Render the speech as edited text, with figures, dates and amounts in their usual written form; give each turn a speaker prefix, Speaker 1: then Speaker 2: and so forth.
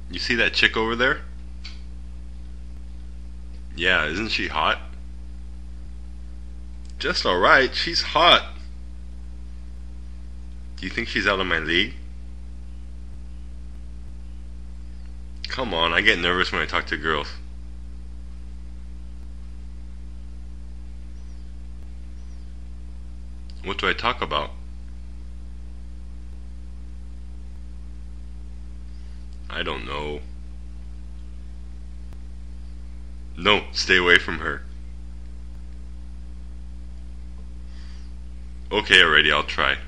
Speaker 1: You see that chick over there? Yeah, isn't she hot? Just alright, she's hot. Do you think she's out of my league? Come on, I get nervous when I talk to girls. What do I talk about? I don't know. No, stay away from her. Okay, already, I'll try.